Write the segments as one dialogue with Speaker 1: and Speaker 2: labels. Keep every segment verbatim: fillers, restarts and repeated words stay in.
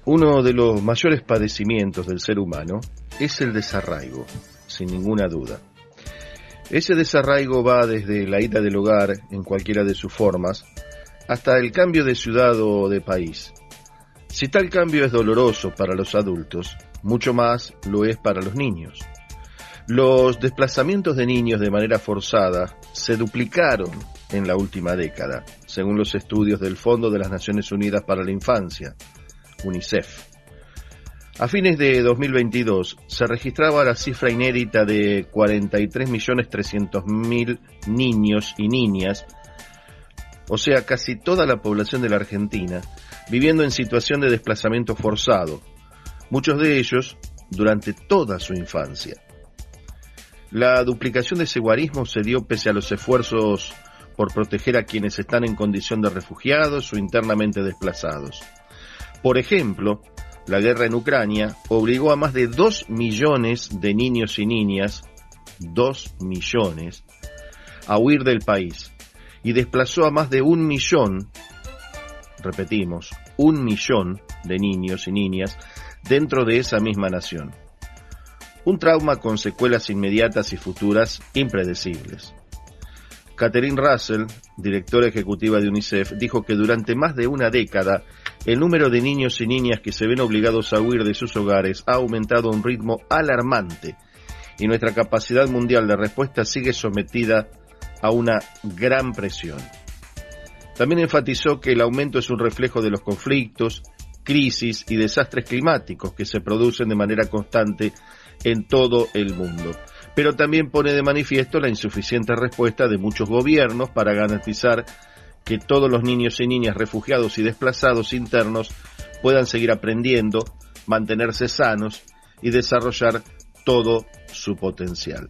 Speaker 1: Uno de los mayores padecimientos del ser humano es el desarraigo, sin ninguna duda. Ese desarraigo va desde la ida del hogar, en cualquiera de sus formas, hasta el cambio de ciudad o de país. Si tal cambio es doloroso para los adultos, mucho más lo es para los niños. Los desplazamientos de niños de manera forzada se duplicaron en la última década, según los estudios del Fondo de las Naciones Unidas para la Infancia, UNICEF. A fines de dos mil veintidós se registraba la cifra inédita de cuarenta y tres millones trescientos mil niños y niñas, o sea, casi toda la población de la Argentina, viviendo en situación de desplazamiento forzado, muchos de ellos durante toda su infancia. La duplicación de ese guarismo se dio pese a los esfuerzos por proteger a quienes están en condición de refugiados o internamente desplazados. Por ejemplo, la guerra en Ucrania obligó a más de dos millones de niños y niñas, dos millones, a huir del país y desplazó a más de un millón, repetimos, un millón de niños y niñas dentro de esa misma nación. Un trauma con secuelas inmediatas y futuras impredecibles. Catherine Russell, directora ejecutiva de UNICEF, dijo que durante más de una década el número de niños y niñas que se ven obligados a huir de sus hogares ha aumentado a un ritmo alarmante y nuestra capacidad mundial de respuesta sigue sometida a una gran presión. También enfatizó que el aumento es un reflejo de los conflictos, crisis y desastres climáticos que se producen de manera constante en todo el mundo. Pero también pone de manifiesto la insuficiente respuesta de muchos gobiernos para garantizar que todos los niños y niñas refugiados y desplazados internos puedan seguir aprendiendo, mantenerse sanos y desarrollar todo su potencial.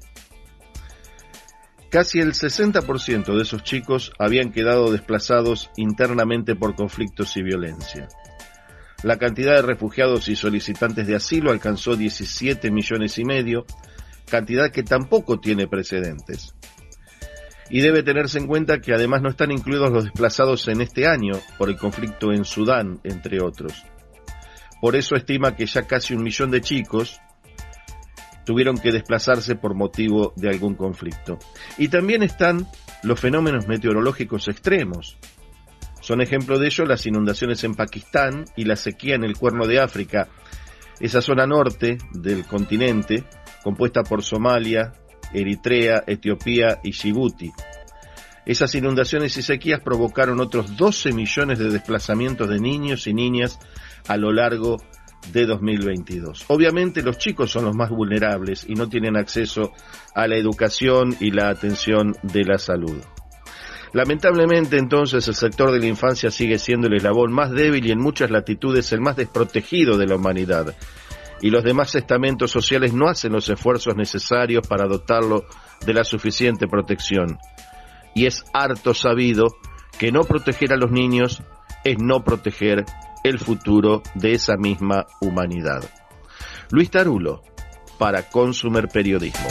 Speaker 1: Casi el sesenta por ciento de esos chicos habían quedado desplazados internamente por conflictos y violencia. La cantidad de refugiados y solicitantes de asilo alcanzó diecisiete millones y medio, cantidad que tampoco tiene precedentes. Y debe tenerse en cuenta que además no están incluidos los desplazados en este año por el conflicto en Sudán, entre otros. Por eso estima que ya casi un millón de chicos tuvieron que desplazarse por motivo de algún conflicto. Y también están los fenómenos meteorológicos extremos. Son ejemplo de ello las inundaciones en Pakistán y la sequía en el Cuerno de África, esa zona norte del continente, compuesta por Somalia, Eritrea, Etiopía y Djibouti. Esas inundaciones y sequías provocaron otros doce millones de desplazamientos de niños y niñas a lo largo de dos mil veintidós. Obviamente los chicos son los más vulnerables y no tienen acceso a la educación y la atención de la salud. Lamentablemente, entonces, el sector de la infancia sigue siendo el eslabón más débil y en muchas latitudes el más desprotegido de la humanidad. Y los demás estamentos sociales no hacen los esfuerzos necesarios para dotarlo de la suficiente protección. Y es harto sabido que no proteger a los niños es no proteger el futuro de esa misma humanidad. Luis Tarulo, para Consumer Periodismo.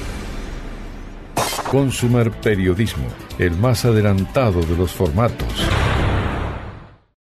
Speaker 2: Consumer Periodismo, el más adelantado de los formatos.